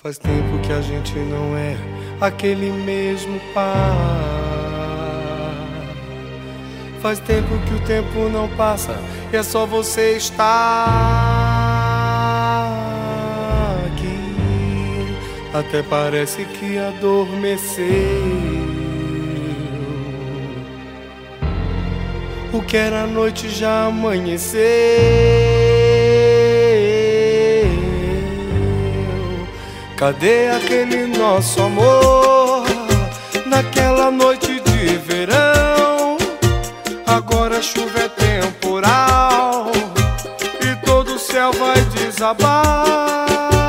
Faz tempo que a gente não é aquele mesmo par. Faz tempo que o tempo não passa e é só você estar aqui. Até parece que adormeceu. O que era noite já amanheceu. Cadê aquele nosso amor naquela noite de verão? Agora a chuva é temporal e todo o céu vai desabar.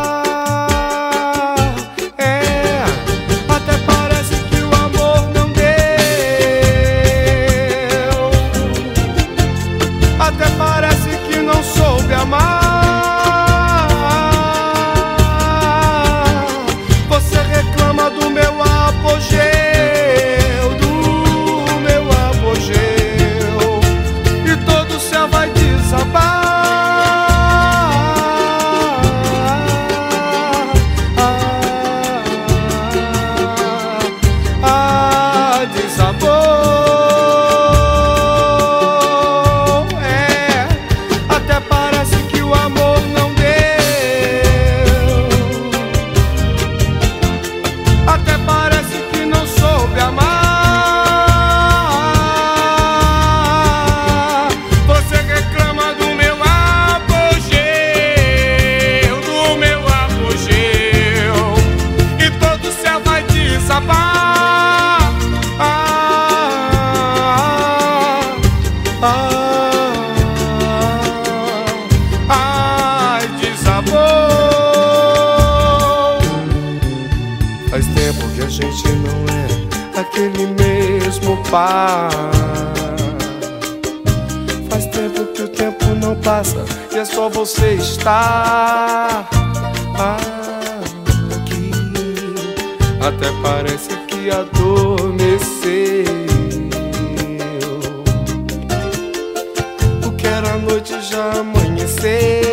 É, até parece que o amor não deu. Até parece que não soube amar. Do meu apogeu, e todo o céu vai desabar. Desabou. É, até parece que o amor não deu. Até parece que não soube amar. Você reclama do meu apogeu, e todo o céu vai desabar. Desabou. Faz tempo que a gente não é aquele mesmo par. Faz tempo que o tempo não passa e é só você estar aqui. Até parece que adormeceu. O que era noite já amanheceu.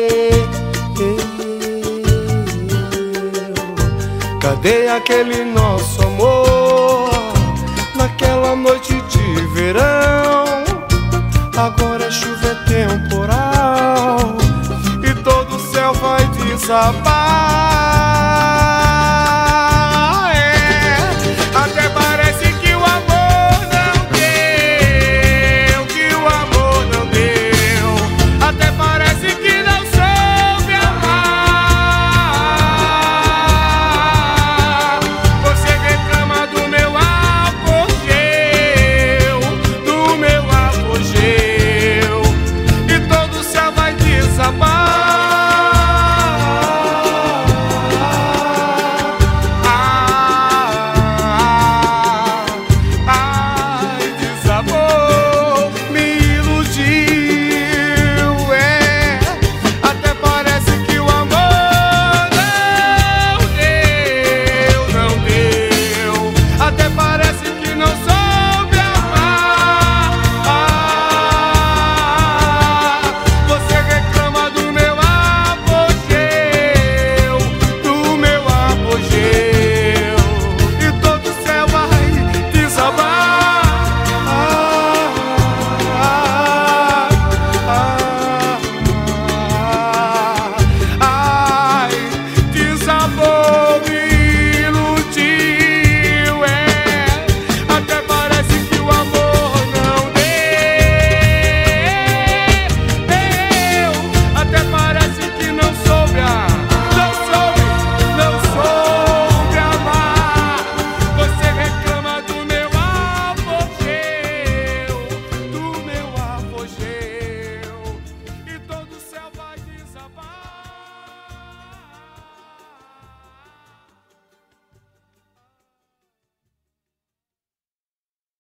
Cadê aquele nosso amor naquela noite de verão? Agora a chuva é temporal e todo o céu vai desabar.